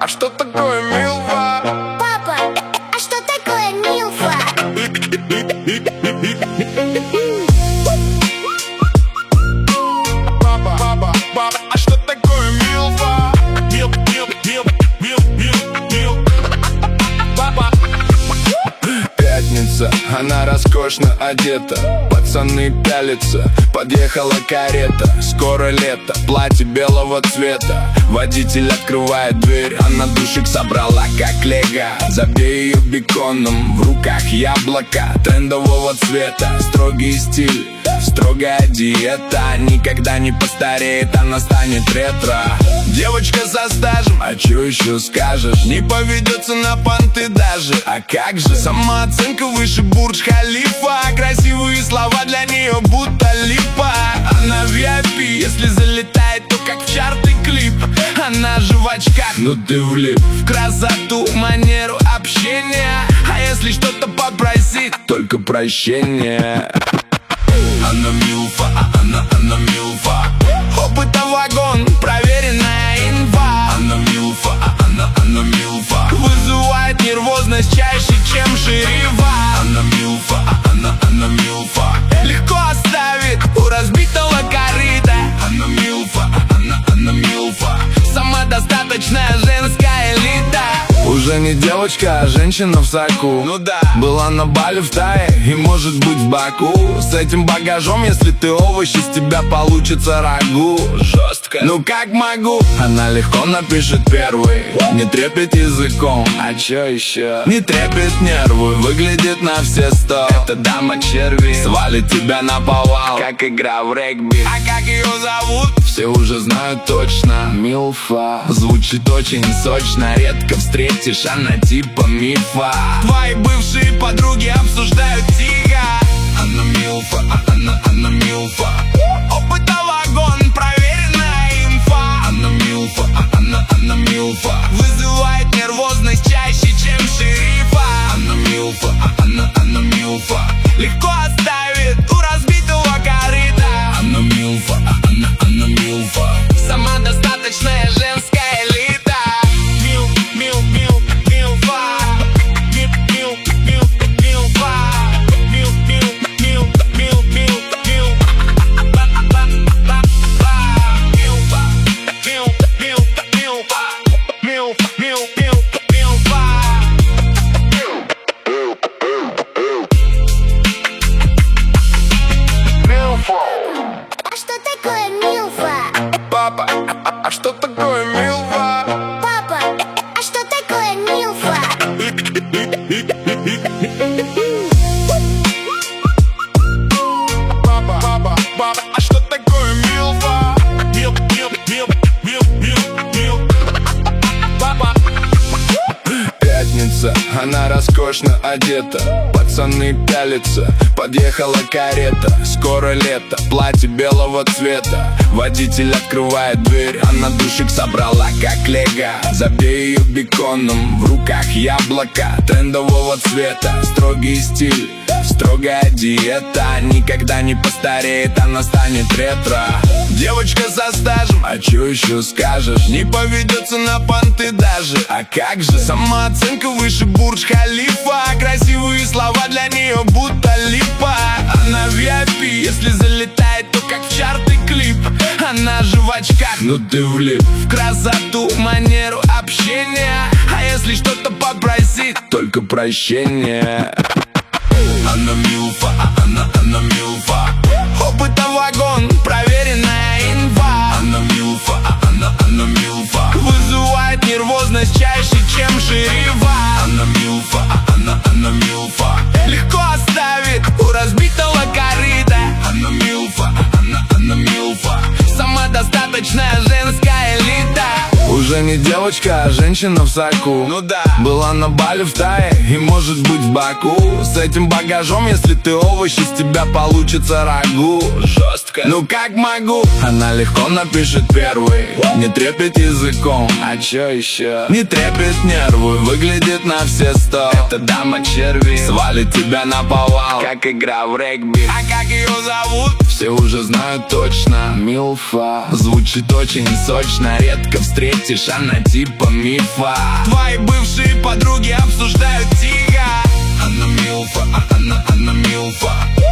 а что такое милфа? Папа, а что такое милфа? Папа, а что такое милфа? Папа. Пятница, она роскошно одета, пацаны пялятся, подъехала карета. Скоро лето, платье белого цвета. Водитель открывает дверь, она душик собрала как лего. Забей ее беконом, в руках яблоко трендового цвета. Строгий стиль, строгая диета, никогда не постареет, она станет ретро. Девочка со стажем, а чё еще скажешь? Не поведется на понты даже, а как же? Самооценка выше Бурдж-Халифа, красивые слова для нее будто липа. Она VIP, если залетает, то как в чарты клип. Она же в очках, ну ты влип в красоту, манеру общения. А если что-то попросить, только прощения. Она милфа, она милфа. Опыта вагон, проверенная инфа. Она милфа, она милфа. Вызывает нервозность чаще, чем шерифа. Она милфа, она милфа. Легко оставит у разбитого корыта. Она милфа, она милфа. Самодостаточная женская элита. Уже не девочка, а женщина в соку. Ну да. Была на Бали, в Тае и может быть в Баку. С этим багажом, если ты овощ, из тебя получится рагу. Жестко, ну как могу. Она легко напишет первый, не трепет языком. А чё еще? Не трепет нервы, выглядит на все 100. Это дама черви, свалит тебя на повал, как игра в регби. А как ее зовут? Все уже знают точно. Милфа, звучит очень сочно. Редко встретишь, она типа мифа. Твои бывшие подруги обсуждают тихо. Она милфа, она милфа. Опыта вагон, проверенная инфа. Она милфа, она милфа. Вызывает нервозность чаще, чем шерифа. Она милфа, она милфа. Легко оставит у разбитого корыта. Она милфа, она милфа. Самодостаточная женская элита. А что такое милфа? Папа, а что такое милфа? Папа, а что такое милфа? Папа, а что такое милфа? Папа. Пятница, она роскошно одета, пацаны пялятся, подъехала карета. Скоро лето, платье белого цвета. Водитель открывает дверь, она душик собрала как лего. Забей ее беконом, в руках яблоко трендового цвета. Строгий стиль, строгая диета, никогда не постареет, она станет ретро. Девочка со стажем, а чё еще скажешь? Не поведется на понты даже, а как же? Самооценка выше Бурдж-Халифа, красивые слова для нее будто липа. Она VIP, если залетает, то как в чарты клип. Она же в очках, ну ты влип в красоту, манеру общения. А если что-то попросить, только прощения. Она милфа, она милфа. Опыта вагон, проверенная инфа. Она милфа, она милфа. Вызывает нервозность чаще, чем шерифа. Она милфа, она милфа. Легко оставит у разбитого корыта. Она милфа, она милфа. Самодостаточная женская элита. Уже не девочка, а женщина в соку. Ну да. Была на Бали, в Тае и может быть в Баку. С этим багажом, если ты овощ, из тебя получится рагу. Жестко, ну как могу. Она легко напишет первый, не трепет языком. А чё еще? Не трепет нервы, выглядит на все 100. Это дама черви, свалит тебя на повал, как игра в регби. А как ее зовут? Все уже знают точно. Милфа, звучит очень сочно. Редко встретишь, знаешь, она типа мифа. Твои бывшие подруги обсуждают тихо. Она милфа, она милфа.